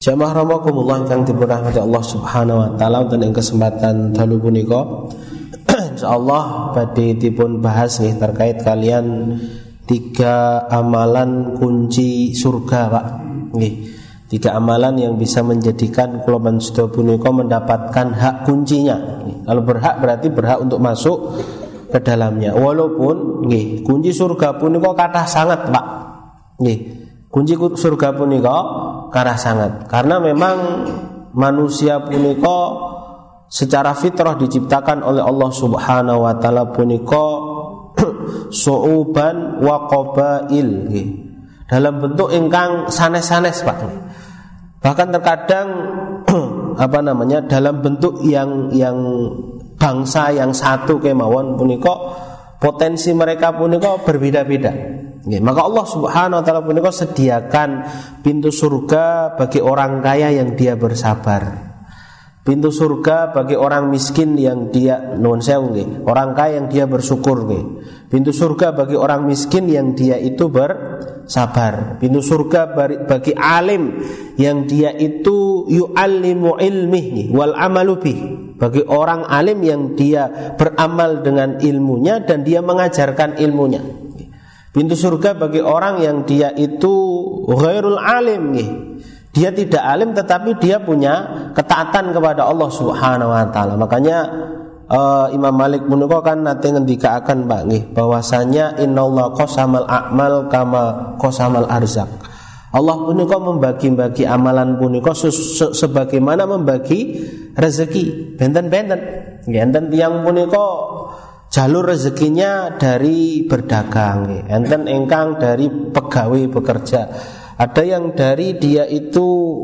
Jamaah rahimakumullah kang dirahmati Allah Subhanahu wa taala, wonten ing kesempatan dalu punika insyaallah badhe dipun bahas nggih terkait kalian 3 amalan kunci surga, Pak. Nggih. 3 amalan yang bisa menjadikan kula panjenengan punika mendapatkan hak kuncinya. Kalau berhak berarti berhak untuk masuk ke dalamnya. Walaupun nggih, kunci surga punika kathah sangat, Pak. Nggih. Kunci surga punika kathah sangat. Karena memang manusia punika secara fitrah diciptakan oleh Allah Subhanahu wa taala punika su'uban wa qabail nggih. Dalam bentuk ingkang sanes-sanes, Pak. Bahkan terkadang dalam bentuk yang bangsa yang satu kemawon punika potensi mereka punika berbeda-beda. Nggih, maka Allah Subhanahu wa taala punika sediakan pintu surga bagi orang kaya yang dia bersabar. Pintu surga bagi orang miskin yang dia nuwun sewu nggih, orang kaya yang dia bersyukur nggih. Pintu surga bagi orang miskin yang dia itu bersabar. Pintu surga bagi alim yang dia itu yu'allimu ilmihi wal amalu bih. Bagi orang alim yang dia beramal dengan ilmunya dan dia mengajarkan ilmunya. Pintu surga bagi orang yang dia itu ghairul alim nggih. Dia tidak alim tetapi dia punya ketaatan kepada Allah Subhanahu wa taala. Makanya Imam Malik menika kan nate ngendikaaken, Pak nggih, bahwasanya innallaha qasamal a'mal kama qasamal arzak. Allah punika membagi-bagi amalan punika sebagaimana membagi rezeki. Benten-benten. Nggih, enten tiyang punika jalur rezekinya dari berdagang, enten engkang dari pegawai bekerja. Ada yang dari dia itu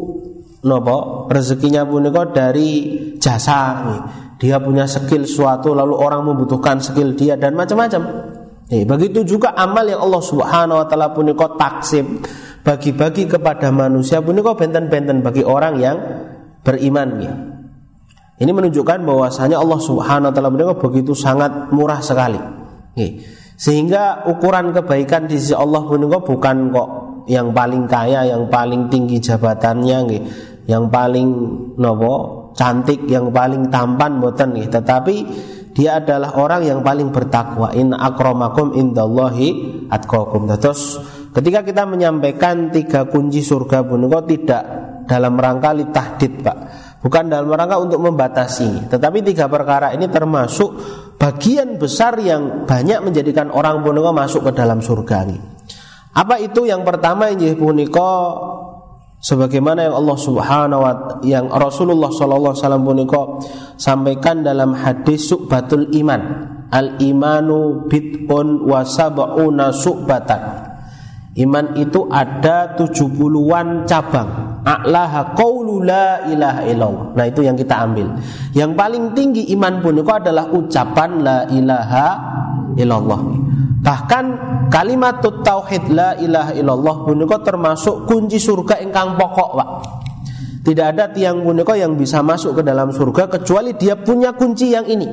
rezekinya punika dari jasa. Dia punya skill suatu lalu orang membutuhkan skill dia dan macam-macam. Begitu juga amal yang Allah Subhanahu wa taala punika taksim, bagi-bagi kepada manusia punika benten-benten bagi orang yang beriman. Ini menunjukkan bahwasanya Allah Subhanahu wa taala punika begitu sangat murah sekali. Sehingga ukuran kebaikan di sisi Allah punika bukan kok yang paling kaya, yang paling tinggi jabatannya nggih, yang paling cantik, yang paling tampan mboten nggih, tetapi dia adalah orang yang paling bertakwa. Inna akramakum indallahi atqakum. Terus ketika kita menyampaikan 3 kunci surga punika tidak dalam rangka litahdid, Pak. Bukan dalam rangka untuk membatasi, tetapi 3 perkara ini termasuk bagian besar yang banyak menjadikan orang punika masuk ke dalam surga ini. Apa itu? Yang pertama inggih punika sebagaimana yang Allah Subhanahu wa yang Rasulullah sallallahu alaihi wasallam punika sampaikan dalam hadis Su'batul Iman. Al-imanu bid'un wa sab'una su'batan. Iman itu ada 70-an cabang. A'laha qaulu la ilaha illallah. Nah, itu yang kita ambil. Yang paling tinggi iman punika adalah ucapan la ilaha illallah. Bahkan kalimat tauhid la ilaha illallah punika termasuk kunci surga ingkang pokok, Pak. Tidak ada tiang punika yang bisa masuk ke dalam surga kecuali dia punya kunci yang ini.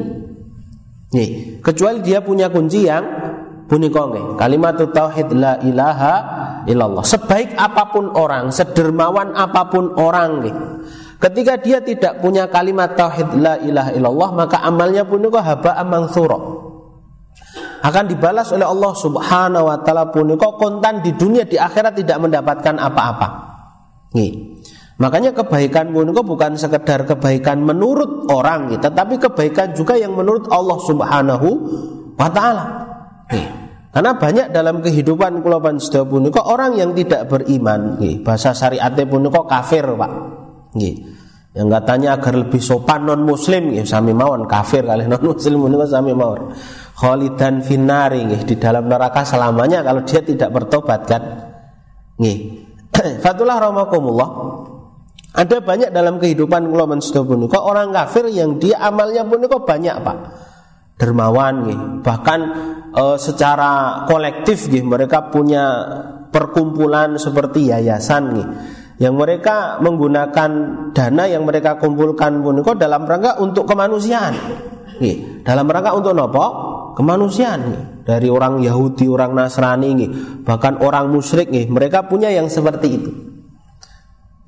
Nih, kecuali dia punya kunci yang punika nggih. Kalimat tauhid la ilaha illallah. Sebaik apapun orang, sedermawan apapun orang nggih, ketika dia tidak punya kalimat tauhid la ilaha illallah, maka amalnya punika haba'an mantsura. Akan dibalas oleh Allah Subhanahu wa taala punika kontan di dunia, di akhirat tidak mendapatkan apa-apa. Nggih. Makanya kebaikan punika bukan sekedar kebaikan menurut orang, tetapi kebaikan juga yang menurut Allah Subhanahu wa taala. Nggih. Karena banyak dalam kehidupan kula panjenengan punika orang yang tidak beriman, nggih. Bahasa syariate punika kafir, Pak. Nggih. Yang katanya agar lebih sopan non muslim, nggih, sami mawon kafir kalih non muslim punika sami mawon. Khalidan finnari nggih, di dalam neraka selamanya kalau dia tidak bertobat kan. Nggih. Fatullah rahimakumullah. Ada banyak dalam kehidupan kula panjenengan punika orang kafir yang dia amalnya punika banyak, Pak. Dermawan nggih. Bahkan secara kolektif nggih mereka punya perkumpulan seperti yayasan nggih, yang mereka menggunakan dana yang mereka kumpulkan punika dalam rangka untuk kemanusiaan. Nggih, dalam rangka untuk napa? Kemanusiaan nggih. Dari orang Yahudi, orang Nasrani nggih, bahkan orang musyrik nggih, mereka punya yang seperti itu. Nggih.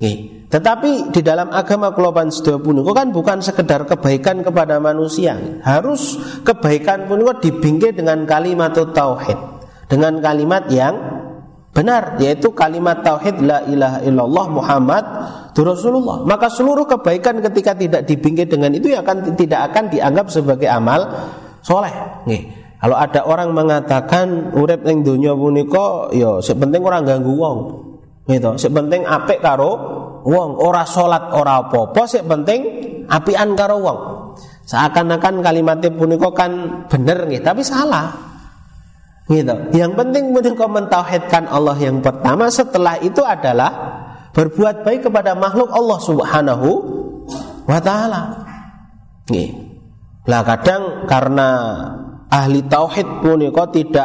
Tetapi di dalam agama kula sedaya punika kan bukan sekedar kebaikan kepada manusia. Harus kebaikan punika dibingkai dengan kalimat tauhid, dengan kalimat yang benar, yaitu kalimat tauhid la ilaha illallah Muhammadur Rasulullah. Maka seluruh kebaikan ketika tidak dibingkai dengan itu tidak akan dianggap sebagai amal soleh. Nggih. Kalau ada orang mengatakan urip ning donya punika ya sing penting ora ganggu wong. Gitu. Sing penting apik karo wong, ora salat ora apa-apa, sing penting apian karo wong. Seakan-akan kalimatnya punika kan bener nggih, tapi salah. Gitu. Yang penting punika mentauhidkan Allah yang pertama, setelah itu adalah berbuat baik kepada makhluk Allah Subhanahu wa taala. Nggih. Lah kadang karena ahli tauhid punika tidak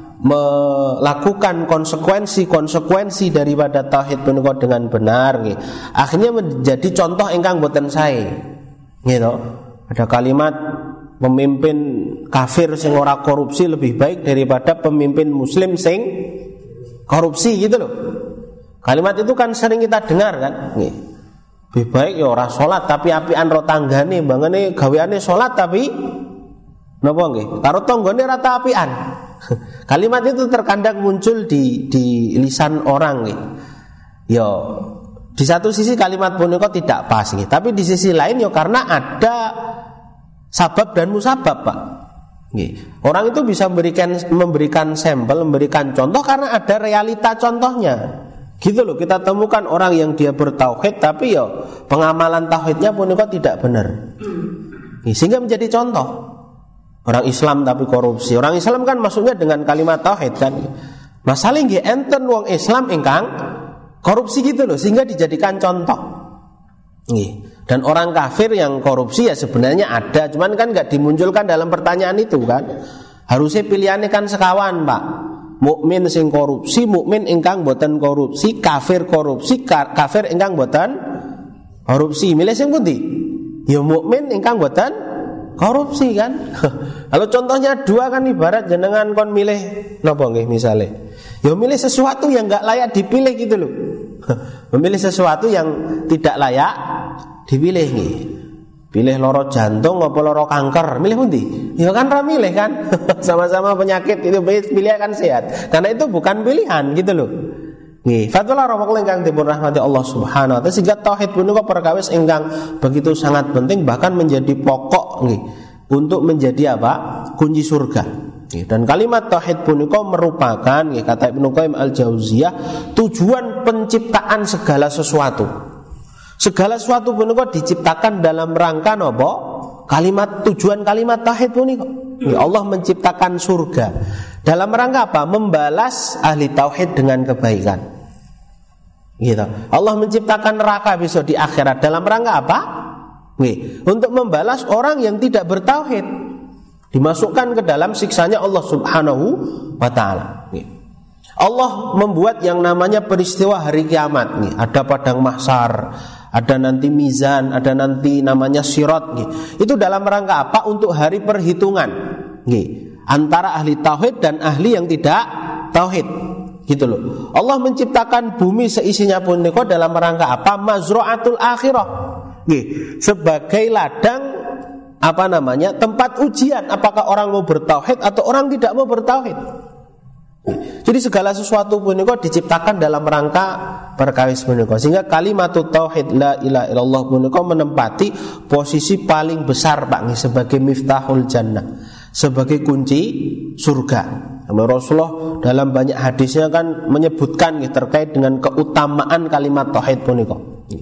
melakukan konsekuensi daripada tauhid punika dengan benar nggih. Akhirnya menjadi contoh ingkang boten sae. Gitu. Ada kalimat pemimpin kafir sing ora korupsi lebih baik daripada pemimpin muslim sing korupsi gitu loh. Kalimat itu kan sering kita dengar kan nggih. Lebih baik ya ora salat tapi apian ro tanggane, bangane gaweane salat tapi napa nggih? Karo tanggane rata apian. Kalimat itu terkadang muncul di lisan orang nih. Yo, di satu sisi kalimat punika tidak pas nih, tapi di sisi lain yo karena ada sabab dan musabab, Pak. Nih, orang itu bisa memberikan sampel, memberikan contoh karena ada realita contohnya. Gitu loh, kita temukan orang yang dia bertauhid tapi yo pengamalan tauhidnya punika tidak benar. Nih, sehingga menjadi contoh. Orang Islam tapi korupsi. Orang Islam kan maksudnya dengan kalimat tauhid kan. Masalah nggih enten wong Islam ingkang korupsi gitu loh, sehingga dijadikan contoh. Nggih. Dan orang kafir yang korupsi ya sebenarnya ada, cuman kan enggak dimunculkan dalam pertanyaan itu kan. Harusnya pilihannya kan sekawan, Pak. Mukmin sing korupsi, mukmin ingkang boten korupsi, kafir korupsi, kafir ingkang boten korupsi. Milih sing pundi? Ya mukmin ingkang boten korupsi kan. Kalau contohnya dua kan ibarat jenengan kon milih napa nggih misale. Ya milih sesuatu yang enggak layak dipilih gitu loh. Memilih sesuatu yang tidak layak dipilih nggih. Pilih loro jantung apa loro kanker, milih pundi? Ya kan ra milih kan. Sama-sama penyakit itu pilih kan sehat. Karena itu bukan pilihan gitu loh. Nggih, fatwa rahmatullahi ingkang dipun rahmati Allah Subhanahu wa taala, sehingga tauhid punika perkawis ingkang begitu sangat penting, bahkan menjadi pokok nggih untuk menjadi apa? Kunci surga. Nggih, dan kalimat tauhid punika merupakan nggih kata Ibnu Qayyim Al-Jauziyah tujuan penciptaan segala sesuatu. Segala sesuatu punika diciptakan dalam rangka napa? Kalimat tujuan kalimat tauhid punika. Allah menciptakan surga dalam rangka apa? Membalas ahli tauhid dengan kebaikan. Gitu. Allah menciptakan neraka besok di akhirat dalam rangka apa? Untuk membalas orang yang tidak bertauhid, dimasukkan ke dalam siksanya Allah Subhanahu wa taala. Allah membuat yang namanya peristiwa hari kiamat. Ada padang mahsyar, ada nanti mizan, ada nanti namanya sirat. Itu dalam rangka apa? Untuk hari perhitungan antara ahli tauhid dan ahli yang tidak tauhid. Gitu loh. Allah menciptakan bumi seisinya pun niko dalam rangka apa? Mazra'atul akhirah. Sebagai ladang apa namanya? Tempat ujian apakah orang mau bertauhid atau orang tidak mau bertauhid. Jadi segala sesuatu pun niko diciptakan dalam rangka perkawis pun niko. Sehingga kalimat tauhid la ilaha illallah pun niko menempati posisi paling besar Pak sebagai miftahul jannah, sebagai kunci surga. Rasulullah dalam banyak hadisnya kan menyebutkan terkait dengan keutamaan kalimat tauhid punika.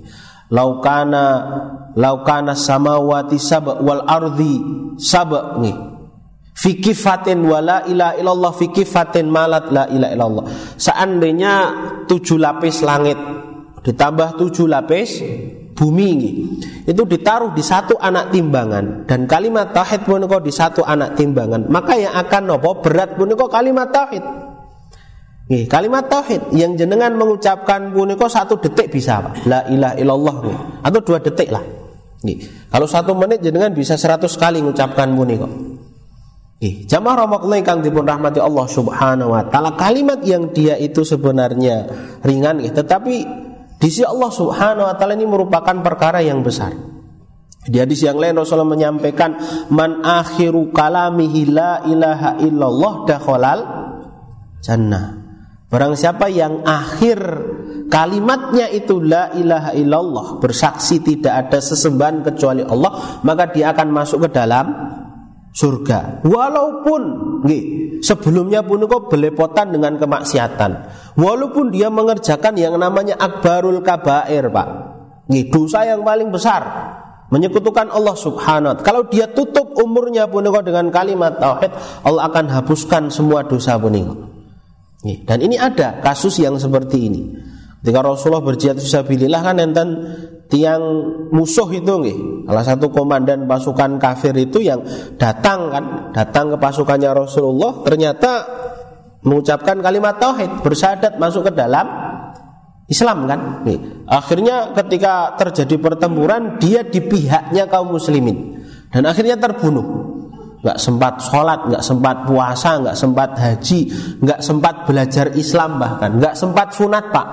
Laukana samawati sab' wal ardi sab' fi kifatin wala ilaha illallah fi kifatin malat la ilaha illallah. Seandainya 7 lapis langit ditambah 7 lapis bumi itu ditaruh di satu anak timbangan, dan kalimat tauhid punika di satu anak timbangan, maka yang akan nopo berat punika kalimat tauhid. Kalimat tauhid yang jenengan mengucapkan punika 1 detik bisa Pak, la ilaha illallah atau 2 detik lah. Kalau 1 menit jenengan bisa 100 kali mengucapkan punika. Jamaah rahmatullahi kang dipun rahmati Allah Subhanahu wa taala, kalimat yang dia itu sebenarnya ringan tetapi Di sisi Allah Subhanahu wa taala ini merupakan perkara yang besar. Di hadis yang lain Rasulullah menyampaikan, man akhiru kalamihi la ilaha illallah dakhalal jannah. Barang siapa yang akhir kalimatnya itu la ilaha illallah, bersaksi tidak ada sesembahan kecuali Allah, maka dia akan masuk ke dalam surga. Walaupun sebelumnya pun kok belepotan dengan kemaksiatan, walaupun dia mengerjakan yang namanya akbarul kabair, Pak. Dosa yang paling besar, menyekutukan Allah Subhanahu wa ta'ala. Kalau dia tutup umurnya pun kok dengan kalimat tauhid, Allah akan hapuskan semua dosa pun. Dan ini ada kasus yang seperti ini. Ketika Rasulullah berjihad fisabilillah kan enten tiang musuh itu salah satu komandan pasukan kafir itu yang datang ke pasukannya Rasulullah, ternyata mengucapkan kalimat tauhid, bersyahadat masuk ke dalam Islam kan. Akhirnya ketika terjadi pertempuran, dia di pihaknya kaum muslimin dan akhirnya terbunuh. Gak sempat sholat, gak sempat puasa, gak sempat haji, gak sempat belajar Islam, bahkan gak sempat sunat, Pak.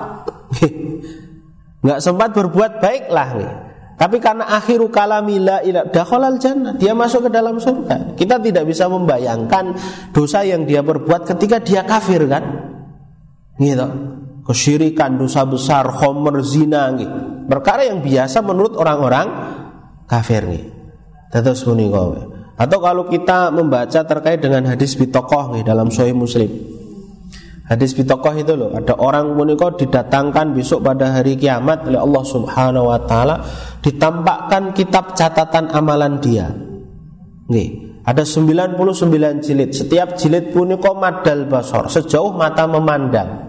Gak sempat berbuat baik lah. Tapi karena akhiru kalami la ilaha dakhalal jannah, dia masuk ke dalam surga. Kita tidak bisa membayangkan dosa yang dia perbuat ketika dia kafir kan. Gitu. Kesyirikan, dosa besar, khomer, zina perkara yang biasa menurut orang-orang kafir Terus punika. Atau kalau kita membaca terkait dengan hadis bitokoh dalam Sahih Muslim. Hadis bitokoh itu loh, ada orang punika didatangkan besok pada hari kiamat oleh Allah Subhanahu wa taala, ditampakkan kitab catatan amalan dia. Ada 99 jilid, setiap jilid punika madal basor, sejauh mata memandang.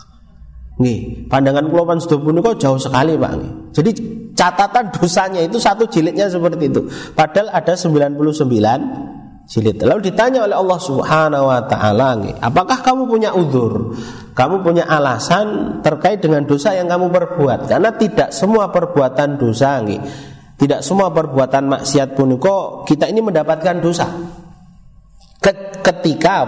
Pandangan kula panjenengan punika jauh sekali, Pak. Jadi catatan dosanya itu satu jilidnya seperti itu. Padahal ada 99 jilid. Lalu ditanya oleh Allah Subhanahu wa taala, apakah kamu punya uzur? Kamu punya alasan terkait dengan dosa yang kamu perbuat? Karena tidak semua perbuatan dosa, tidak semua perbuatan maksiat punika kita ini mendapatkan dosa. Ketika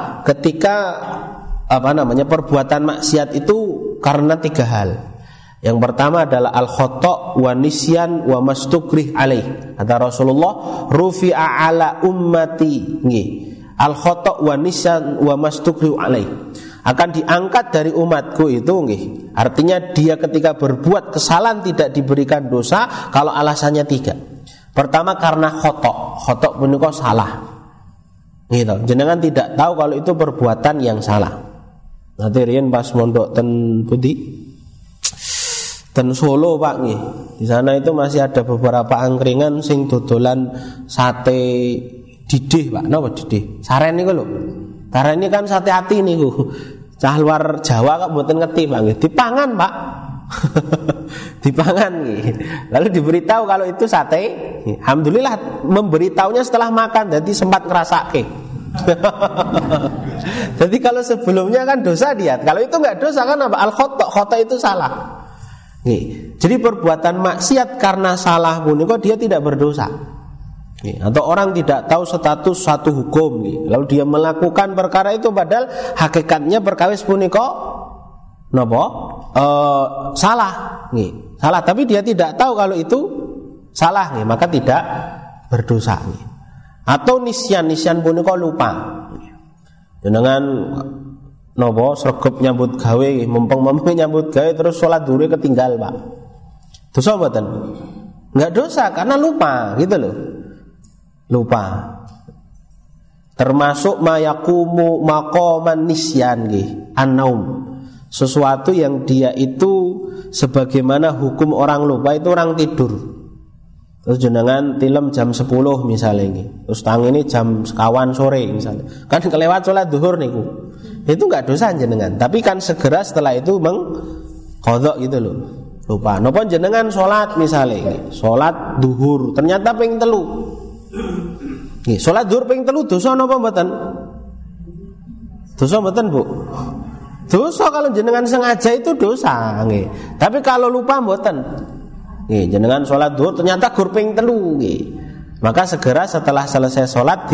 perbuatan maksiat itu karena tiga hal. Yang pertama adalah al-khata' wa nisyan wa mastukrih alaih. Kata Rasulullah, rufi'a ala ummati al-khata' wa nisyan wa mastukrih alaih. Akan diangkat dari umatku itu artinya dia ketika berbuat kesalahan tidak diberikan dosa kalau alasannya tiga. Pertama karena khata' punika salah. Jenengan tidak tahu kalau itu perbuatan yang salah. Nanti riyen pas mondok ten Solo, Pak di sana itu masih ada beberapa angkringan sing dodolan sate didih, Pak. Napa didih? Saren niku lho. Karena ini kan sate ati niku. Cah luar Jawa kok mboten ngerti, Pak dipangan, Pak. Dipangan Lalu diberitahu kalau itu sate. Alhamdulillah memberitahunya setelah makan, jadi sempat ngerasake. Jadi kalau sebelumnya kan dosa dia, kalau itu nggak dosa kan apa? Al-khata' itu salah. Jadi perbuatan maksiat karena salah pun kok dia tidak berdosa. Atau orang tidak tahu status satu hukum, lalu dia melakukan perkara itu padahal hakikatnya perkawis punika salah, salah. Tapi dia tidak tahu kalau itu salah, maka tidak berdosa. Atau nisyan punika lupa. Jenengan sregep nyambut gawe, mumpung nyambut gawe terus sholat dhuwur ketinggal, Pak. Dosa mboten? Enggak dosa karena lupa, gitu loh. Lupa. Termasuk mayakumu maqaman nisyan an-naum. Sesuatu yang dia itu sebagaimana hukum orang lupa itu orang tidur. Terus jenengan tilem jam 10 misalnya terus tangi ini jam sekawan sore misalnya. Kan kelewat sholat zuhur niku. Itu enggak dosa jenengan, tapi kan segera setelah itu mengqadha gitu loh. Lupa. Napa jenengan sholat misalnya sholat zuhur ternyata ping 3. Sholat zuhur ping 3 dosa napa mboten? Dosa mboten, Bu? Dosa kalau jenengan sengaja itu dosa nggih. Tapi kalau lupa mboten. Jenengan sholat zuhur ternyata gur ping 3 maka segera setelah selesai sholat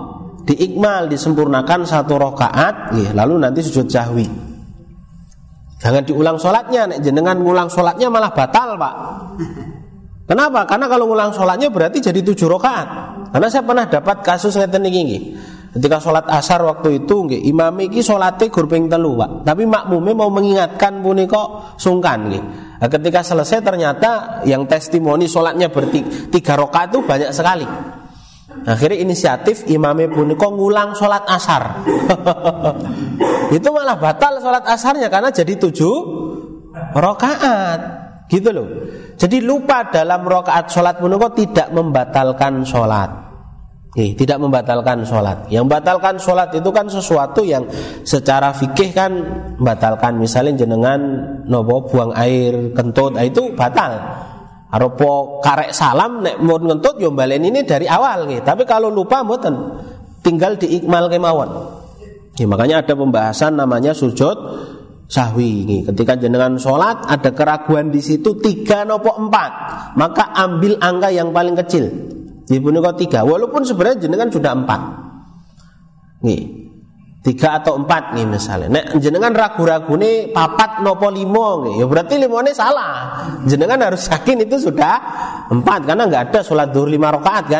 diikmal, disempurnakan 1 rakaat lalu nanti sujud sahwi. Jangan diulang sholatnya, nek jenengan ngulang sholatnya malah batal, Pak. Kenapa? Karena kalau ngulang sholatnya berarti jadi 7 rakaat. Karena saya pernah dapat kasus ngeten niki. Ketika sholat asar waktu itu nggih, imam iki sholate gur ping 3, Pak. Tapi makmume mau mengingatkan punika sungkan nggih. Nah, ketika selesai ternyata yang testimoni sholatnya 3 rakaat itu banyak sekali. Akhirnya inisiatif imame punika ngulang sholat asar. Itu malah batal sholat asarnya karena jadi 7 rakaat. Gitu loh. Jadi lupa dalam rakaat sholat punika tidak membatalkan sholat. Tidak membatalkan sholat. Yang membatalkan sholat itu kan sesuatu yang secara fikih kan membatalkan. Misalnya jenengan nopo buang air kentut, itu batal. Aropo karek salam nek mau ngentut yo balen ini dari awal nggih. Tapi kalau lupa mboten, tinggal diikmal kemawon. Makanya ada pembahasan namanya sujud sahwi nggih. Ketika jenengan sholat ada keraguan di situ 3 nopo 4, maka ambil angka yang paling kecil. Di punika 3, walaupun sebenarnya jenengan sudah 4. Nggih. 3 atau 4 nih misalnya. Nek jenengan ragu-ragu nih 4 nopo 5 nih, ya berarti 5-nya salah. Jenengan harus yakin itu sudah 4 karena nggak ada sholat zuhur 5 rakaat kan.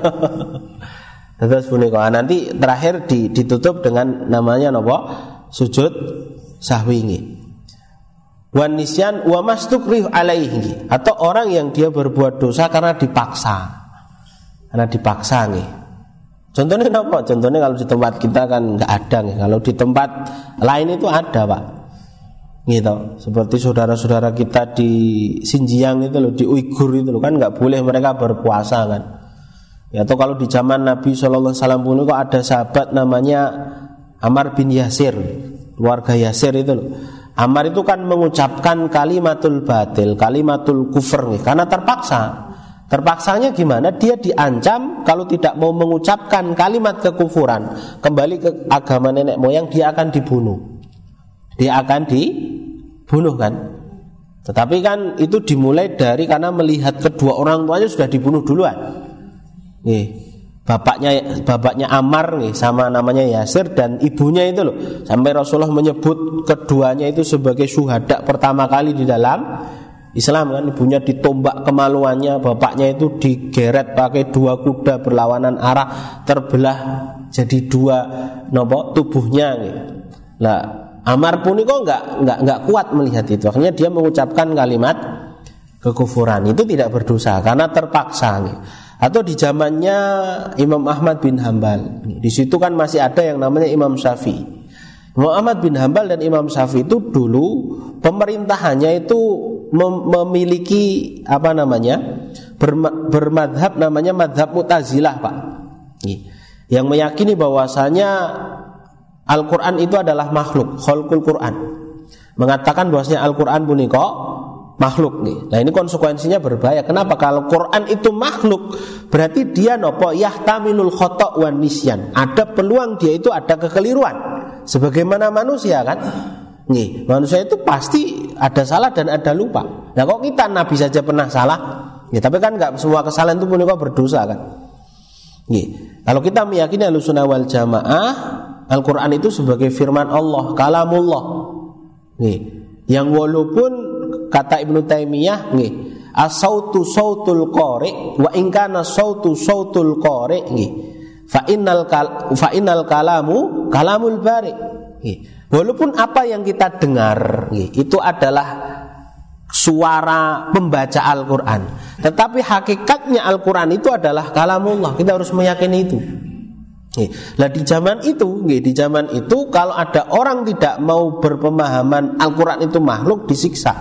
Terus punika nanti terakhir ditutup dengan namanya nopo sujud sahwi nggih. Wan nisyan wa mastukrih alaihi, atau orang yang dia berbuat dosa karena dipaksa. Karena dipaksa nih. Contohnya apa? Contohnya kalau di tempat kita kan nggak ada nih. Kalau di tempat lain itu ada, Pak. Gitu. Seperti saudara-saudara kita di Xinjiang itu loh, di Uighur itu loh, kan nggak boleh mereka berpuasa kan. Ya, atau kalau di zaman Nabi SAW pun kok ada sahabat namanya Ammar bin Yasir, keluarga Yasir itu loh. Ammar itu kan mengucapkan kalimatul batil, kalimatul kufur nih, karena terpaksa. Terpaksanya gimana? Dia diancam kalau tidak mau mengucapkan kalimat kekufuran, kembali ke agama nenek moyang, dia akan dibunuh. Dia akan dibunuh kan. Tetapi kan itu dimulai dari karena melihat kedua orang tuanya sudah dibunuh duluan. Nih, bapaknya Ammar nih sama namanya Yasir, dan ibunya itu loh. Sampai Rasulullah menyebut keduanya itu sebagai syuhada pertama kali di dalam Islam kan. Ibunya ditombak kemaluannya, bapaknya itu digeret pakai 2 kuda berlawanan arah, terbelah jadi 2 nopo tubuhnya gitu. Lah Ammar pun kok enggak kuat melihat itu. Akhirnya dia mengucapkan kalimat kekufuran. Itu tidak berdosa karena terpaksa gitu. Atau di zamannya Imam Ahmad bin Hambal, di situ kan masih ada yang namanya Imam Syafi'i. Imam Ahmad bin Hambal dan Imam Syafi'i itu dulu pemerintahannya itu memiliki apa namanya bermadhab namanya madhab Mu'tazilah, Pak. Yang meyakini bahwasanya Al-Quran itu adalah makhluk, khalqul Quran. Mengatakan bahwasanya Al-Quran punika makhluk nih. Nah ini konsekuensinya berbahaya. Kenapa? Kalau Quran itu makhluk, berarti dia nopo yahtamilul khata' wan nisyan. Ada peluang dia itu ada kekeliruan. Sebagaimana manusia kan. Nih, manusia itu pasti ada salah dan ada lupa. Nah kok kita Nabi saja pernah salah? Ya, tapi kan nggak semua kesalahan itu punika berdosa kan. Nih, kalau kita meyakini Ahlussunnah wal Jamaah, Al-Quran itu sebagai firman Allah, kalamullah. Nih, yang walaupun kata Ibnu Taimiyah nggih, as-sautu sautul qari wa in kana sautu sautul qari nggih. Fa innal kalamu kalamul bari. Nggih. Walaupun apa yang kita dengar nggih, itu adalah suara pembaca Al-Qur'an, tetapi hakikatnya Al-Qur'an itu adalah kalamullah. Kita harus meyakini itu. Nah di zaman itu kalau ada orang tidak mau berpemahaman Al-Qur'an itu makhluk, disiksa.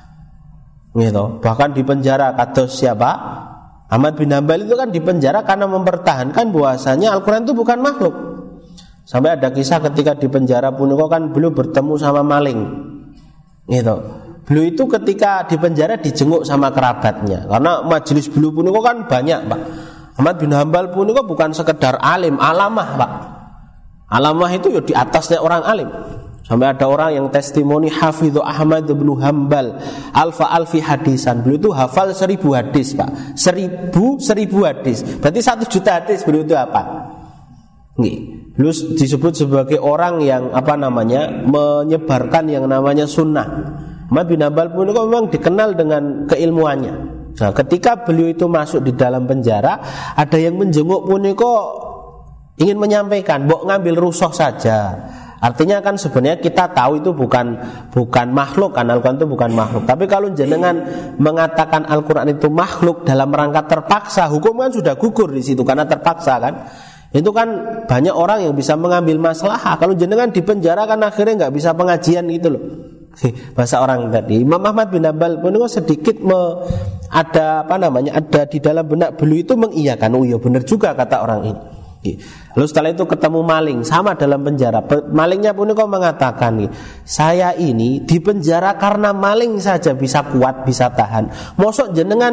Gitu. Bahkan dipenjara. Kados siapa? Ahmad bin Hambal itu kan dipenjara karena mempertahankan bahwasanya Al-Qur'an itu bukan makhluk. Sampai ada kisah ketika dipenjara punika kan beliau bertemu sama maling. Gitu. Beliau itu ketika dipenjara dijenguk sama kerabatnya, karena majelis beliau punika kan banyak, Pak. Ahmad bin Hambal punika bukan sekedar alim, alamah, Pak. Alamah itu ya di atasnya orang alim. Sampai ada orang yang testimoni Hafidhu Ahmad bin Hambal alfi hadisan. Beliau itu hafal 1000 hadis, Pak. 1000 hadis. Berarti 1 juta hadis beliau itu apa? Nggih. disebut sebagai orang yang menyebarkan yang namanya sunnah. Ahmad bin Hanbal pun memang dikenal dengan keilmuannya. Nah, ketika beliau itu masuk di dalam penjara, ada yang menjenguk puniko ingin menyampaikan, mbok ngambil rusuh saja. Artinya kan sebenarnya kita tahu itu bukan makhluk kan, Al-Quran itu bukan makhluk. Tapi kalau jenengan mengatakan Al-Quran itu makhluk dalam rangka terpaksa, hukum kan sudah gugur di situ karena terpaksa kan. Itu kan banyak orang yang bisa mengambil maslahah. Kalau jenengan di penjara kan akhirnya nggak bisa pengajian gitu loh. Bahasa orang tadi. Imam Ahmad bin Hanbal pun sedikit ada di dalam benak beliau itu mengiyakan, oh iya benar juga kata orang ini. Lalu setelah itu ketemu maling sama dalam penjara. Malingnya pun mengatakan, saya ini di penjara karena maling saja bisa kuat, bisa tahan. Mosok jenengan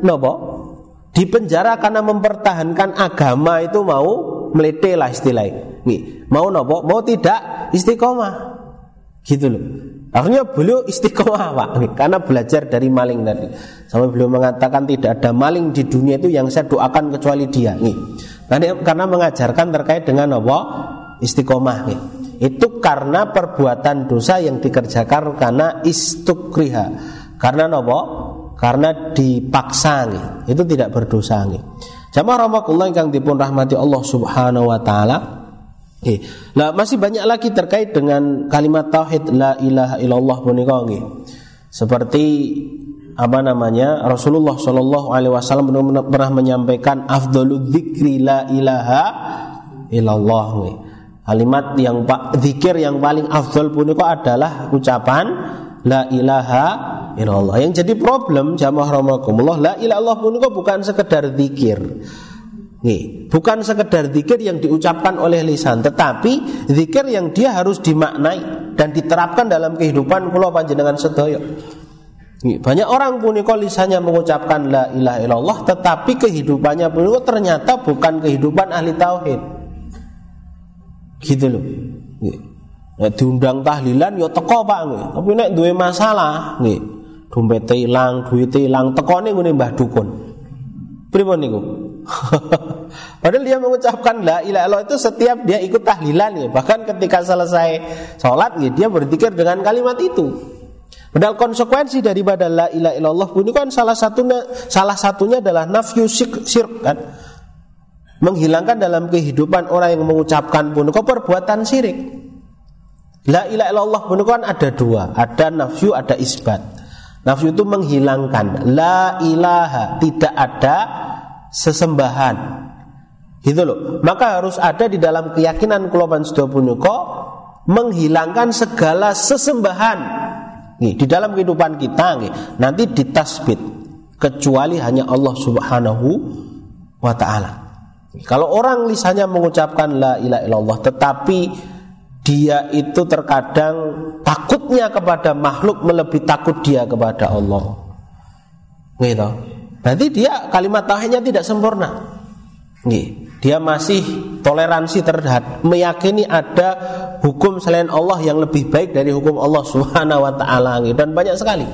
di penjara karena mempertahankan agama itu mau melete lah istilahnya. Mau mau tidak istiqomah. Gitu loh. Akhirnya beliau istiqomah Pak, karena belajar dari maling tadi. Sampai beliau mengatakan tidak ada maling di dunia itu yang saya doakan kecuali dia. Karena mengajarkan terkait dengan istiqomah. Itu karena perbuatan dosa yang dikerjakan karena istukriha. Karena karena dipaksa. Itu tidak berdosa. Jamaah rahmatullah yang dipun rahmati Allah Subhanahu wa taala. Lah masih banyak lagi terkait dengan kalimat tauhid la ilaha illallah punika nggih. Seperti Rasulullah sallallahu alaihi wasallam pernah menyampaikan afdhaludz dzikri la ilaha illallah. Kalimat yang zikir yang paling afdal punika adalah ucapan la ilaha illallah. Yang jadi problem jamaah rahimakumullah, la ilaha illallah punika bukan sekedar zikir. Bukan sekedar zikir yang diucapkan oleh lisan, tetapi zikir yang dia harus dimaknai dan diterapkan dalam kehidupan kula panjenengan sedaya. Banyak orang punika lisannya mengucapkan la ilaha illallah, tetapi kehidupannya punika ternyata bukan kehidupan ahli tauhid. Gitu loh. Diundang tahlilan ya teko Pak nggih. Tapi nek duwe masalah nggih, dompet ilang, duit ilang, tekone ngene Mbah Dukun. Pripun niku? Padahal dia mengucapkan la ilaha illallah itu setiap dia ikut tahlilan ya. Bahkan ketika selesai sholat ya, dia berzikir dengan kalimat itu. Padahal konsekuensi daripada la ilaha illallah ini kan salah satunya adalah nafyu syirk kan. Menghilangkan dalam kehidupan orang yang mengucapkan pun perbuatan syirik. La ilaha illallah pun kan ada dua, ada nafyu, ada isbat. Nafyu itu menghilangkan, la ilaha tidak ada sesembahan. Gitu loh. Maka harus ada di dalam keyakinan kula panjenengan punika menghilangkan segala sesembahan. Di dalam kehidupan kita nanti ditasbit kecuali hanya Allah Subhanahu wa taala. Kalau orang lisannya mengucapkan la ilaha illallah tetapi dia itu terkadang takutnya kepada makhluk melebihi takut dia kepada Allah. Gitu. Berarti dia kalimat tauhidnya tidak sempurna. Dia masih toleransi terhadap meyakini ada hukum selain Allah yang lebih baik dari hukum Allah Subhanahu wa taala dan banyak sekali.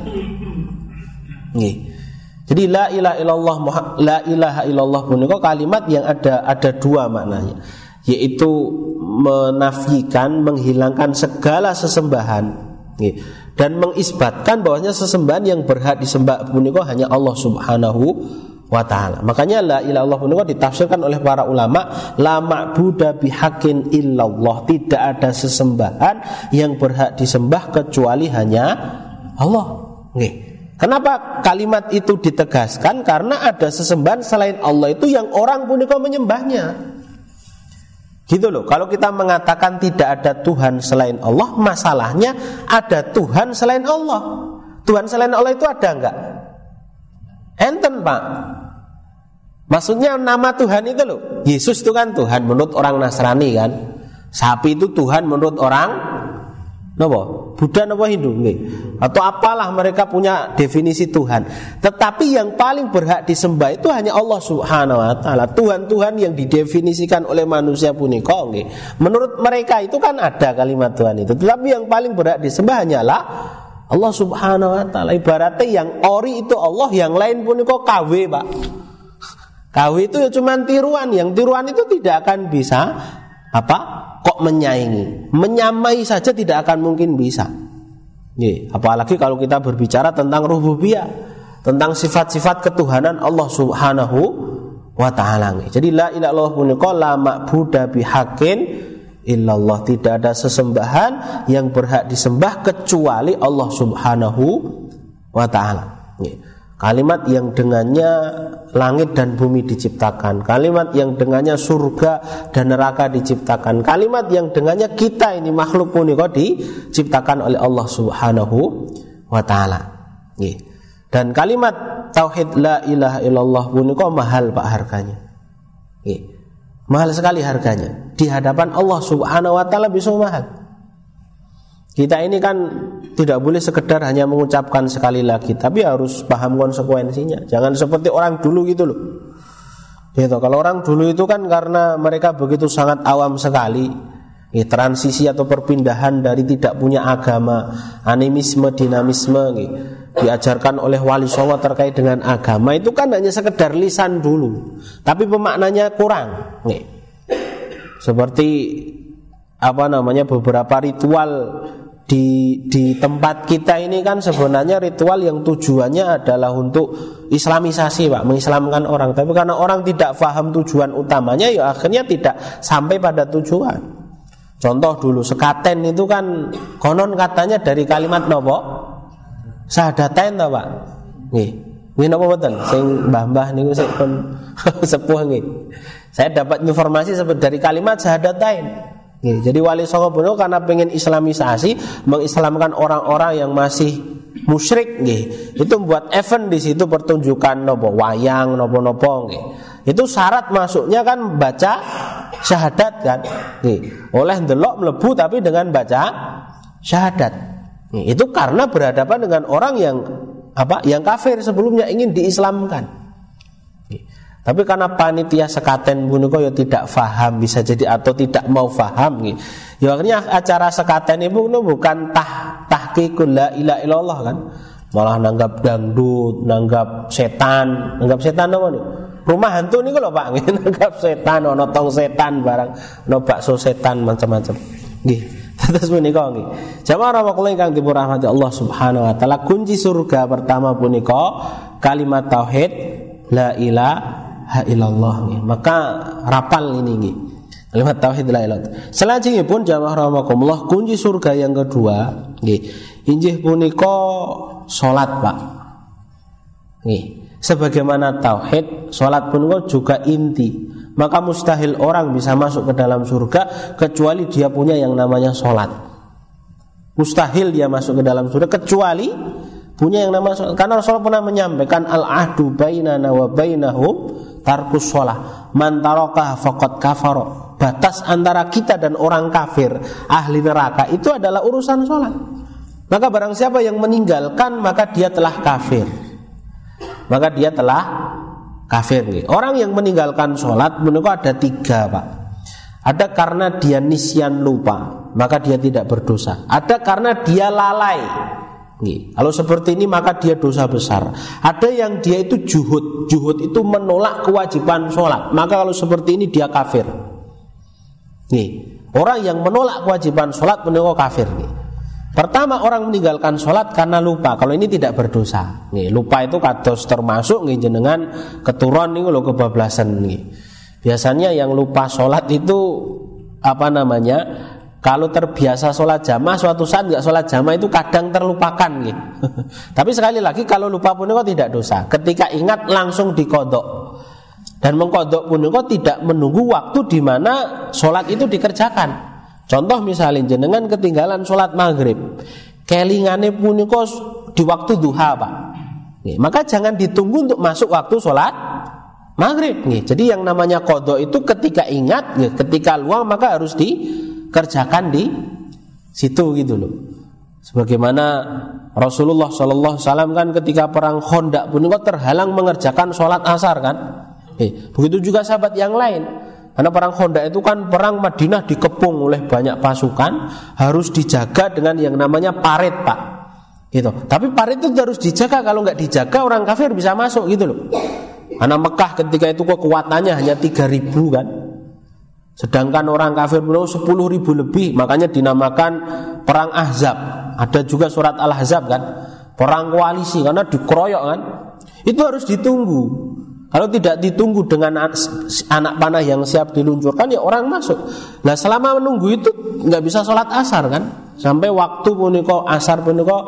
Jadi la ilaha illallah punika kalimat yang ada dua maknanya, yaitu menafikan, menghilangkan segala sesembahan dan mengisbatkan bahwasanya sesembahan yang berhak disembah punika hanya Allah Subhanahu wa ta'ala. Makanya la ilaha illallah punika ditafsirkan oleh para ulama la ma'buda bihaqqin illallah, tidak ada sesembahan yang berhak disembah kecuali hanya Allah. Kenapa kalimat itu ditegaskan? Karena ada sesembahan selain Allah itu yang orang punika menyembahnya. Gitu loh. Kalau kita mengatakan tidak ada Tuhan selain Allah, masalahnya ada Tuhan selain Allah. Tuhan selain Allah itu ada enggak? Enten Pak. Maksudnya nama Tuhan itu loh. Yesus itu kan Tuhan menurut orang Nasrani kan. Sapi itu Tuhan menurut orang Buddha napa Hindu atau apalah, mereka punya definisi Tuhan. Tetapi yang paling berhak disembah itu hanya Allah Subhanahu wa taala. Tuhan-Tuhan yang didefinisikan oleh manusia punika menurut mereka itu kan ada kalimat Tuhan itu. Tetapi yang paling berhak disembah hanyalah Allah Subhanahu wa taala. Ibaratnya yang ori itu Allah, yang lain punika KW, Pak. KW itu ya cuma tiruan, yang tiruan itu tidak akan bisa kok menyaingi, menyamai saja tidak akan mungkin bisa. Apalagi kalau kita berbicara tentang rububiyah, tentang sifat-sifat ketuhanan Allah Subhanahu wa ta'ala. Jadi la ilaha illallah punika la ma'budu bihaqqin illallah, tidak ada sesembahan yang berhak disembah kecuali Allah Subhanahu wa ta'ala. Kalimat yang dengannya langit dan bumi diciptakan, kalimat yang dengannya surga dan neraka diciptakan, kalimat yang dengannya kita ini makhluk punika diciptakan oleh Allah Subhanahu wa ta'ala. Dan kalimat tauhid la ilaha illallah punika mahal Pak harganya. Mahal sekali harganya. Di hadapan Allah Subhanahu wa ta'ala bisa mahal. Kita ini kan tidak boleh sekedar hanya mengucapkan sekali lagi, tapi harus paham konsekuensinya. Jangan seperti orang dulu gitu loh. Gitu. Kalau orang dulu itu kan karena mereka begitu sangat awam sekali, transisi atau perpindahan dari tidak punya agama, animisme, dinamisme, diajarkan oleh wali songo terkait dengan agama, itu kan hanya sekedar lisan dulu, tapi pemaknanya kurang. Seperti beberapa ritual di tempat kita ini kan sebenarnya ritual yang tujuannya adalah untuk islamisasi Pak, mengislamkan orang. Tapi karena orang tidak paham tujuan utamanya, ya akhirnya tidak sampai pada tujuan. Contoh dulu sekaten itu kan konon katanya dari kalimat nopo? Sahadatain toh Pak. Nggih napa mboten? Sing mbah-mbah niku sik pun sepuh nggih. Saya dapat informasi dari kalimat sahadatain. Jadi wali songo punika karena pengen islamisasi, mengislamkan orang-orang yang masih musyrik, itu buat event di situ, pertunjukan nopo wayang nopo-nopo, itu syarat masuknya kan baca syahadat kan, oleh ndelok mlebu tapi dengan baca syahadat. Itu karena berhadapan dengan orang yang kafir sebelumnya ingin diislamkan. Tapi karena panitia sekaten punika ya tidak faham, bisa jadi atau tidak mau faham ya akhirnya acara sekaten itu bukan tahqiqul la ilaha illallah kan, malah nanggap dangdut, nanggap setan apa nih? Rumah hantu niku lho Pak, nanggap setan, ono tong setan barang, ono bakso setan macam-macam. Nggih. Terus punika nggih. Jamaah rahmatullah ingkang dirahmati Allah Subhanahu wa taala, kunci surga pertama punika kalimat tauhid la ilaha illallah. Maka rapal ini nggih. Kalimat tauhid la ilaha. Salajengipun jamaah rahimakumullah, kunci surga yang kedua nggih, inggih punika salat Pak. Nggih. Sebagaimana tauhid, salat punika juga inti. Maka mustahil orang bisa masuk ke dalam surga kecuali dia punya yang namanya salat. Mustahil dia masuk ke dalam surga kecuali punya yang namanya salat. Karena Rasulullah pernah menyampaikan al-ahdu bainana wa bainahum tarkus shalah. Man tarakaha faqad kafara. Batas antara kita dan orang kafir, ahli neraka, itu adalah urusan salat. Maka barang siapa yang meninggalkan, maka dia telah kafir. Kafir. Orang yang meninggalkan sholat menika ada 3 Pak. Ada karena dia nisyan lupa, maka dia tidak berdosa. Ada karena dia lalai. Kalau seperti ini maka dia dosa besar. Ada yang dia itu juhud. Juhud itu menolak kewajiban sholat, maka kalau seperti ini dia kafir. Orang yang menolak kewajiban sholat menika kafir. Pertama, orang meninggalkan sholat karena lupa. Kalau ini tidak berdosa. Lupa itu kados termasuk jenengan keturun nih lo kebablasan nih. Biasanya yang lupa sholat itu kalau terbiasa sholat jamaah, suatu saat nggak sholat jamaah itu kadang terlupakan nih. Tapi sekali lagi kalau lupa pun itu tidak dosa. Ketika ingat langsung dikodok. Dan mengkodok pun itu tidak menunggu waktu di mana sholat itu dikerjakan. Contoh misalnya jenengan ketinggalan sholat maghrib, kelingane punika di waktu duha Pak. Maka jangan ditunggu untuk masuk waktu sholat maghrib. Jadi yang namanya qadha itu ketika ingat, ketika luang maka harus dikerjakan di situ gitu loh. Sebagaimana Rasulullah SAW kan ketika perang Khandaq punika terhalang mengerjakan sholat asar kan. Begitu juga sahabat yang lain. Karena perang Khandaq itu kan perang Madinah dikepung oleh banyak pasukan, harus dijaga dengan yang namanya parit Pak. Gitu. Tapi parit itu harus dijaga, kalau nggak dijaga orang kafir bisa masuk gitu loh. Karena Mekah ketika itu kekuatannya hanya 3.000 kan. Sedangkan orang kafir pun 10.000 lebih, makanya dinamakan perang Ahzab. Ada juga surat Al-Ahzab kan, perang koalisi karena dikeroyok kan. Itu harus ditunggu. Kalau tidak ditunggu dengan anak panah yang siap diluncurkan, ya orang masuk. Nah selama menunggu itu nggak bisa sholat asar kan, sampai waktu puniko asar puniko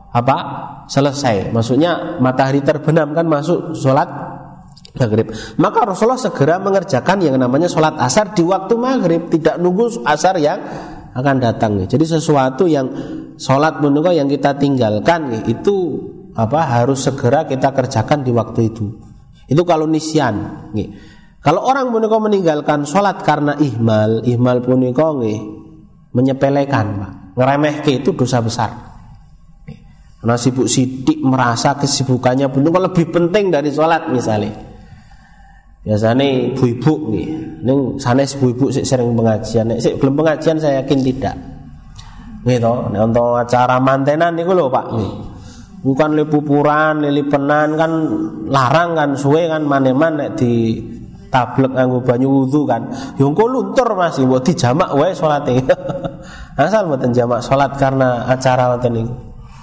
selesai. Maksudnya matahari terbenam kan masuk sholat maghrib. Maka Rasulullah segera mengerjakan yang namanya sholat asar di waktu maghrib, tidak nunggu asar yang akan datang. Jadi sesuatu yang sholat menunggu yang kita tinggalkan itu harus segera kita kerjakan di waktu itu. Itu kalau nisyan. Kalau orang menunggu meninggalkan sholat karena ihmal puniko menyepelekan, ngeremehke, itu dosa besar. Karena sibuk sidik merasa kesibukannya puniko lebih penting dari sholat misalnya. Biasanya ibu-ibu ning sanes ibu-ibu sering pengajian. Nek belum pengajian saya yakin tidak. Gitu, nek untuk acara mantenan niku lho Pak nggih. Bukan lipupuran, lilipenan kan larang kan, suwe kan maneman nek di tablek nganggo banyu wudu kan. Yo engko luntur Mas, mbok dijamak wae salate. Asal mboten jamak salat karena acara ngoten niku.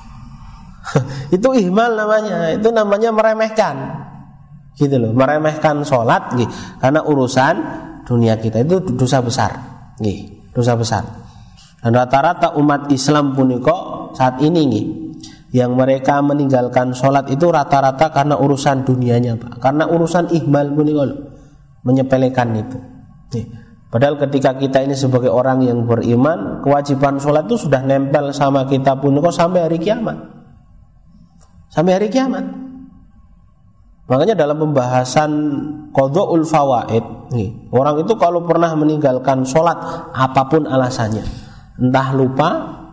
Itu ihmal namanya, itu namanya meremehkan. Gitu loh, meremehkan sholat karena urusan dunia kita, itu dosa besar, dosa besar. Dan rata-rata umat Islam puniko saat ini yang mereka meninggalkan sholat itu rata-rata karena urusan dunianya Pak, karena urusan ihmal puniko menyepelekan itu. Padahal ketika kita ini sebagai orang yang beriman, kewajiban sholat itu sudah nempel sama kita puniko sampai hari kiamat, sampai hari kiamat. Makanya dalam pembahasan qadha'ul fawaid, orang itu kalau pernah meninggalkan sholat apapun alasannya, entah lupa,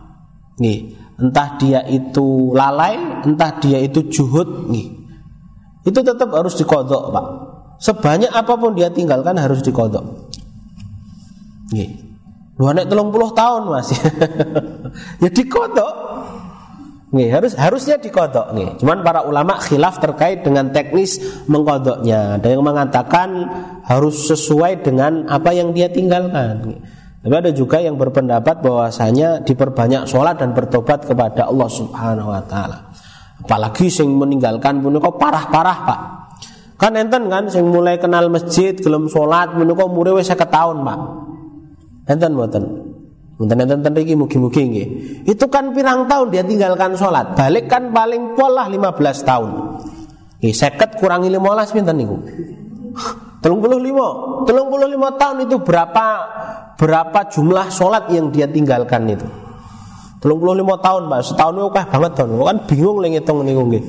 entah dia itu lalai, entah dia itu juhud, itu tetap harus diqadha Pak. Sebanyak apapun dia tinggalkan harus diqadha. Lu nek 30 tahun Mas. Ya diqadha. Harusnya diqadha. Cuman para ulama khilaf terkait dengan teknis mengqadhanya. Ada yang mengatakan harus sesuai dengan apa yang dia tinggalkan. Tapi ada juga yang berpendapat bahwasanya diperbanyak sholat dan bertobat kepada Allah Subhanahu wa taala. Apalagi sing meninggalkan punika parah-parah Pak. Kan enten kan sing mulai kenal masjid gelem sholat menika umure wis 50 tahun Pak. Enten mboten? Enten iki mugi-mugi nggih. Itu kan pirang tahun dia tinggalkan sholat. Balik kan paling pola 15 tahun. 50 kurangi 15 pinten niku? 35 tahun itu berapa jumlah sholat yang dia tinggalkan itu? 35 tahun Pak. Setahun itu akeh banget tahun. Kan bingung le ngitung niku nggih.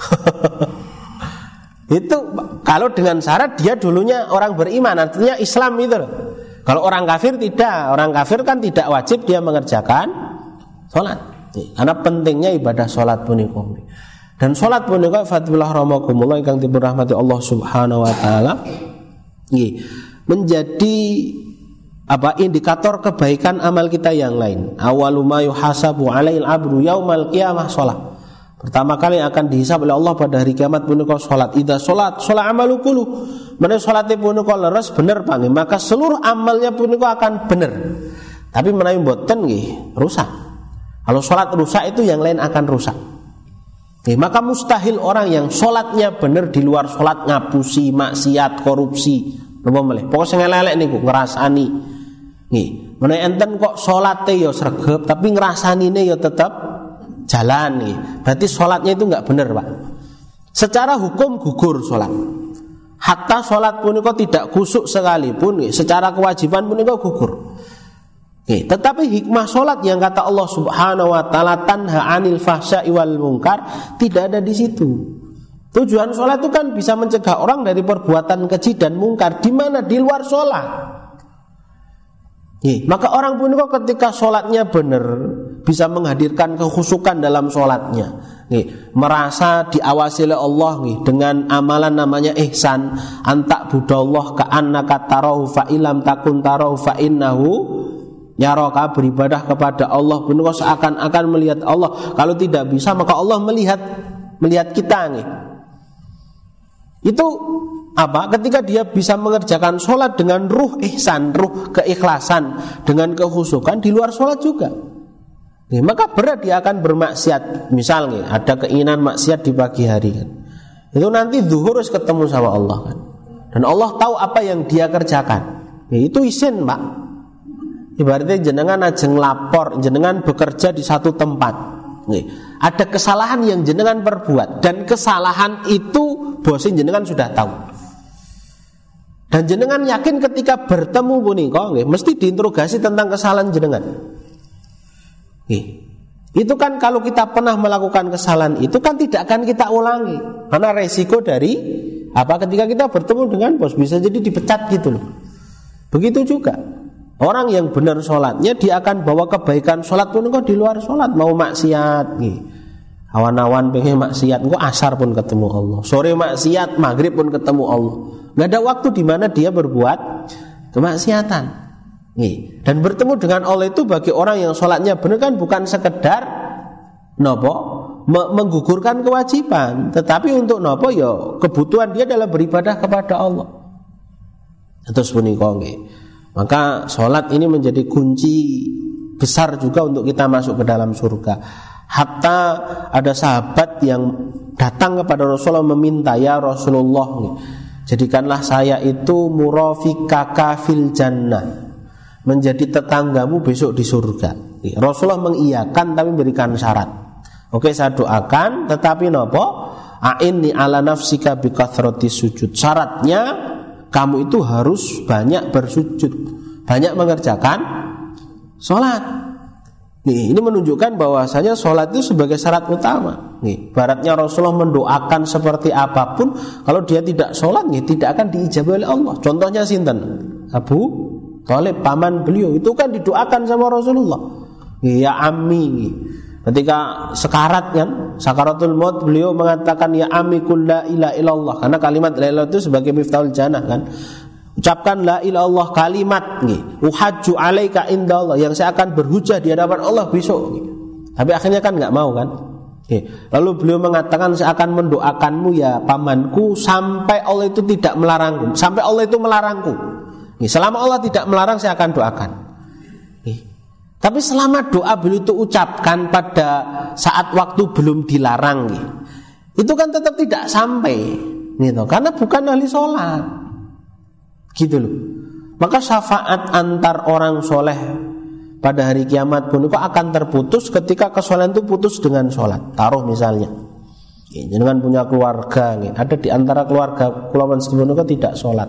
Itu kalau dengan syarat dia dulunya orang beriman, artinya Islam itu loh. Kalau orang kafir tidak, orang kafir kan tidak wajib dia mengerjakan sholat. Karena pentingnya ibadah sholat punika. Dan sholat punika fatilah rahmakumullah yang dirahmati Allah Subhanahu wa taala menjadi indikator kebaikan amal kita yang lain. Awalu ma yuhasabu 'alail 'abdu yaumal qiyamah sholat. Pertama kali akan dihisab oleh Allah pada hari kiamat punika salat. Idza salat amalu kullu. Menawi salate punika leres bener panggih, maka seluruh amalnya punika akan bener. Tapi menawi mboten nggih rusak. Kalau salat rusak itu yang lain akan rusak. Maka mustahil orang yang salatnya bener di luar salat ngapusi maksiat, korupsi, napa melih. Pokoke sing elek niku ngrasani. Nggih. Menawi enten kok salate ya sregep tapi ngrasanine ya tetep jalan nih. Berarti sholatnya itu enggak benar Pak. Secara hukum gugur sholat. Hatta sholat punika tidak khusyuk sekalipun, secara kewajiban punika gugur. Tetapi hikmah sholat yang kata Allah Subhanahu wa taala tanha 'anil fahsya'i wal munkar tidak ada di situ. Tujuan sholat itu kan bisa mencegah orang dari perbuatan keji dan mungkar. Di mana? Di luar sholat. Maka orang punika ketika sholatnya benar bisa menghadirkan kekhusyukan dalam sholatnya. Merasa diawasi oleh Allah dengan amalan namanya ihsan. Antak budallah ka'annaka tarahu fa ilam takun tarahu fa innahu yaraka, beribadah kepada Allah punika seakan-akan melihat Allah. Kalau tidak bisa maka Allah melihat kita Itu apa? Ketika dia bisa mengerjakan sholat dengan ruh ihsan, ruh keikhlasan, dengan kekhusyukan di luar sholat juga. Maka berat dia akan bermaksiat. Misalnya ada keinginan maksiat di pagi hari kan. Itu nanti zuhur harus ketemu sama Allah kan. Dan Allah tahu apa yang dia kerjakan. Itu isin Pak. Ibaratnya jenengan ajeng lapor, jenengan bekerja di satu tempat. Ada kesalahan yang jenengan perbuat, dan kesalahan itu bosnya jenengan sudah tahu. Dan jenengan yakin ketika bertemu punika mesti diinterogasi tentang kesalahan jenengan. Itu kan kalau kita pernah melakukan kesalahan itu kan tidak akan kita ulangi. Karena resiko dari ketika kita bertemu dengan bos bisa jadi dipecat gitu loh. Begitu juga orang yang benar sholatnya, dia akan bawa kebaikan sholat pun kok di luar sholat. Mau maksiat awan-awan pengen maksiat, kok asar pun ketemu Allah, sore maksiat, maghrib pun ketemu Allah. Gak ada waktu di mana dia berbuat kemaksiatan. Dan bertemu dengan Allah itu bagi orang yang sholatnya benar kan bukan sekedar menggugurkan kewajiban, tetapi untuk kebutuhan dia adalah beribadah kepada Allah. Terus punika maka sholat ini menjadi kunci besar juga untuk kita masuk ke dalam surga. Hatta ada sahabat yang datang kepada Rasulullah meminta, ya Rasulullah, jadikanlah saya itu murafikaka fil jannah, menjadi tetanggamu besok di surga. Rasulullah mengiyakan tapi memberikan syarat. Oke, saya doakan, tetapi a'inni ala nafsika bikathrati sujud. Syaratnya kamu itu harus banyak bersujud, banyak mengerjakan sholat. Ini menunjukkan bahwasanya sholat itu sebagai syarat utama. Baratnya Rasulullah mendoakan seperti apapun, kalau dia tidak sholat tidak akan diijabah oleh Allah. Contohnya sinten? Abu Thalib, paman beliau, itu kan didoakan sama Rasulullah. Ya ammi. Ketika sekarat kan, sakaratul maut, beliau mengatakan ya ammi qul la ilaha illallah, karena kalimat la ilaha itu sebagai miftahul jannah kan. Ucapkan la ilaha illallah kalimat uhajju alaika indallah, yang saya akan berhujah di hadapan Allah besok. Tapi akhirnya kan enggak mau kan. Lalu beliau mengatakan saya akan mendoakanmu ya pamanku sampai Allah itu tidak melarangku, sampai Allah itu melarangku. Selama Allah tidak melarang saya akan doakan. Tapi selama doa beliau itu ucapkan pada saat waktu belum dilarang, itu kan tetap tidak sampai, karena bukan ahli sholat, gitu loh. Maka syafaat antar orang soleh pada hari kiamat pun itu akan terputus ketika kesolehan itu putus dengan sholat. Taruh misalnya, jangan punya keluarga, ada di antara keluarga kulawan sebelumnya tidak sholat,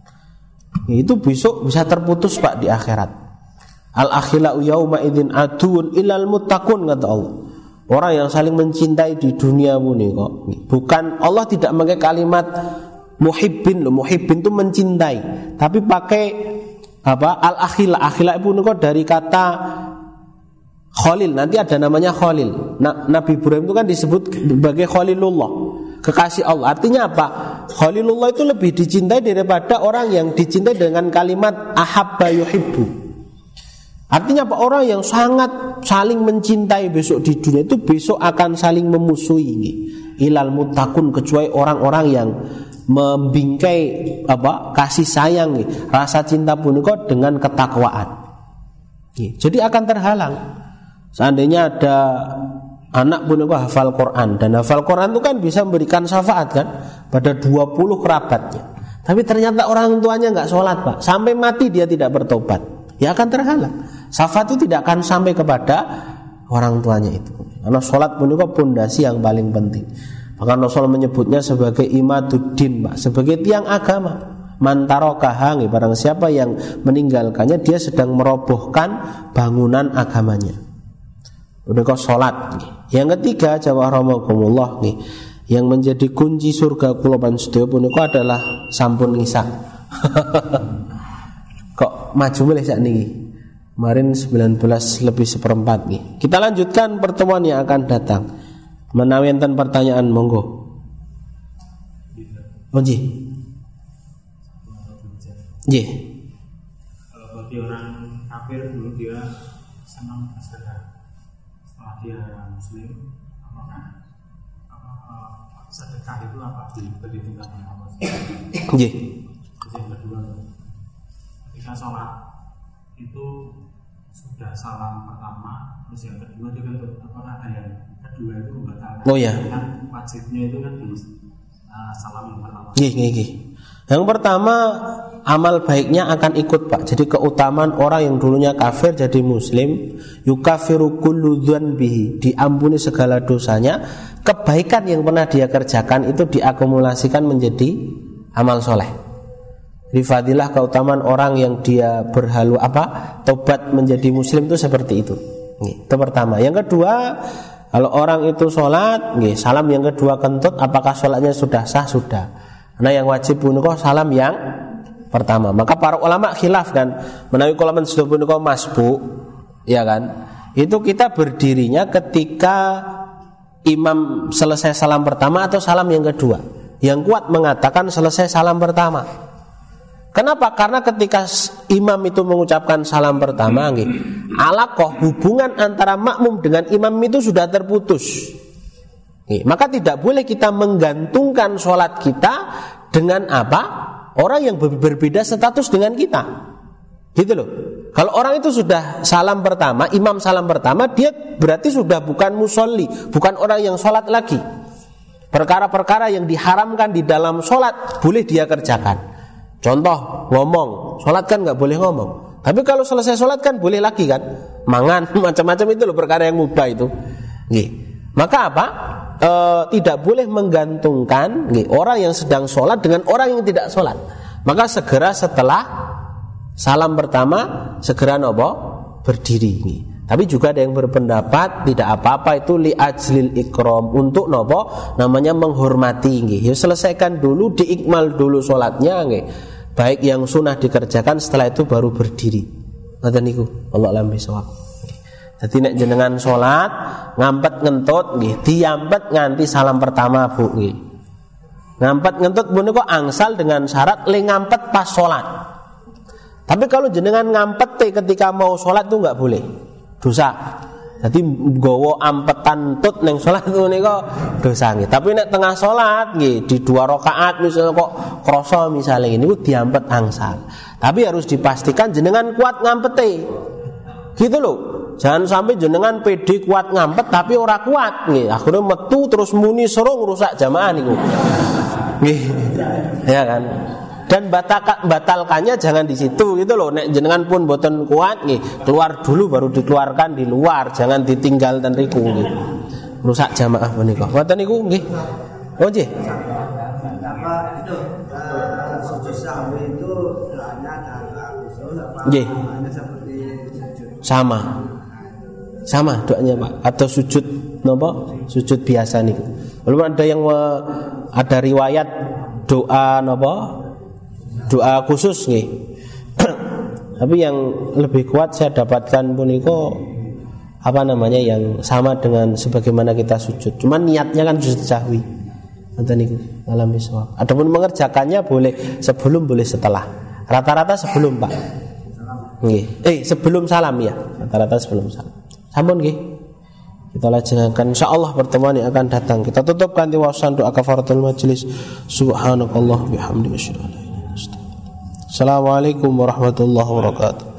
itu besok bisa terputus Pak di akhirat. Al-akhilau yauma idzin aduun ilal muttaqun, kata Allah. Orang yang saling mencintai di dunia ini kok. Bukan, Allah tidak pakai kalimat muhibbin loh. Muhibbin itu mencintai, tapi pakai al-akhila. Akhila pun kok dari kata Khalil. Nanti ada namanya Khalil. Nabi Ibrahim itu kan disebut sebagai Khalilullah, kekasih Allah. Artinya apa? Khalilullah itu lebih dicintai daripada orang yang dicintai dengan kalimat ahabba yuhibbu. Artinya apa? Orang yang sangat saling mencintai besok di dunia itu besok akan saling memusuhi. Ilal muttaqun, kecuali orang-orang yang membingkai kasih sayang, rasa cinta punika dengan ketakwaan. Jadi akan terhalang. Seandainya ada anak punika hafal Quran, dan hafal Quran itu kan bisa memberikan syafaat kan pada 20 kerabatnya. Tapi ternyata orang tuanya enggak sholat Pak, sampai mati dia tidak bertobat, ya akan terhalang. Syafaat itu tidak akan sampai kepada orang tuanya itu. Karena sholat pun itu pondasi yang paling penting. Bahkan Rasulullah menyebutnya sebagai imaduddin, Pak, sebagai tiang agama. Mantarokah, barang siapa yang meninggalkannya dia sedang merobohkan bangunan agamanya. Udah kok sholat. Yang ketiga, jawahromakumullah, yang menjadi kunci surga kula panjenengan punika adalah sampun ngisak. Kok maju mulai saat ini? Kemarin 19:04 nih. Kita lanjutkan pertemuan yang akan datang. Menawi enten pertanyaan monggo. Nggih. Nggih. Kalau bagi orang kafir dulu dia senang asyhadu. Setelah dia muslim, apakah sedekah itu apa diperhitungkan apa? Nggih. Yang kedua, ketika sholat itu sudah salam pertama, terus yang kedua juga apakah ada yang kedua itu membatalkan? Oh ya. Kan wajibnya itu kan di salam yang pertama. Nggih. Yang pertama, amal baiknya akan ikut, Pak. Jadi keutamaan orang yang dulunya kafir jadi muslim, yukafiru kullu dzanbihi, diampuni segala dosanya. Kebaikan yang pernah dia kerjakan itu diakumulasikan menjadi amal soleh. Di fadilah keutamaan orang yang dia tobat menjadi muslim itu seperti itu. Itu pertama. Yang kedua, kalau orang itu sholat, salam yang kedua kentut, apakah sholatnya sudah sah? Sudah. Karena yang wajib punika salam yang pertama. Maka para ulama khilaf kan, menawi kula men sedaya punika masbuk, ya kan? Itu kita berdirinya ketika imam selesai salam pertama atau salam yang kedua. Yang kuat mengatakan selesai salam pertama. Kenapa? Karena ketika imam itu mengucapkan salam pertama, alaqah, hubungan antara makmum dengan imam itu sudah terputus. Maka tidak boleh kita menggantungkan sholat kita dengan orang yang berbeda status dengan kita. Gitu loh. Kalau orang itu sudah salam pertama, imam salam pertama, dia berarti sudah bukan musolli, bukan orang yang sholat lagi. Perkara-perkara yang diharamkan di dalam sholat boleh dia kerjakan. Contoh, ngomong. Sholat kan gak boleh ngomong. Tapi kalau selesai sholat kan boleh lagi kan, mangan, macam-macam itu loh perkara yang mubah itu. Maka tidak boleh menggantungkan orang yang sedang sholat dengan orang yang tidak sholat. Maka segera setelah salam pertama segera berdiri. Tapi juga ada yang berpendapat tidak apa-apa itu li ajlil ikram, untuk namanya menghormati. Ya selesaikan dulu, diikmal dulu sholatnya, baik yang sunnah dikerjakan, setelah itu baru berdiri. Ngoten niku, Allah alam bisawab. Jadi nek jenengan sholat ngampet ngentut diampet nganti salam pertama, Bu. Ngampet ngentut punika angsal dengan syarat le ngampet pas sholat. Tapi kalau jenengan ngampet ketika mau sholat itu enggak boleh. Dosa. Jadi nggawa ampetan tut ning sholat niku dosa nggih. Tapi nek tengah sholat di 2 rakaat misalnya kok krasa misalnya niku diampet angsal. Tapi harus dipastikan jenengan kuat ngampete. Gitu loh. Jangan sampai jenengan pede kuat ngampet tapi ora kuat nggih. Akhirnya metu terus muni serung rusak jamaah niku. Nggih. Ya kan? Dan batalkannya jangan di situ gitu loh. Nek jenengan pun boten kuat nggih, keluar dulu baru dikeluarkan di luar, jangan ditinggal ten riku nggih. Rusak jamaah menika. Ngoten niku nggih. Oh nggih. Apa itu sujud sahwi itu doanya ada usul apa? Nggih. Seperti sujud. Sama doanya Pak. Atau sujud napa? Sujud biasa niku. Belum ada yang ada riwayat doa napa? Doa khusus nggih. Tapi yang lebih kuat saya dapatkan puniko yang sama dengan sebagaimana kita sujud. Cuman niatnya kan sujud sahwi. Ngoten niku, alami sawab. Adapun mengerjakannya boleh sebelum boleh setelah. Rata-rata sebelum, Pak. Nggih. Sebelum salam ya. Rata-rata sebelum salam. Sampun nggih. Kita lajengaken insyaallah pertemuan yang akan datang. Kita tutup kanthi wawasan doa kafaratul majelis. Subhanakallah bihamdika asyhadu an la ilaha illa anta. Assalamualaikum warahmatullahi wabarakatuh.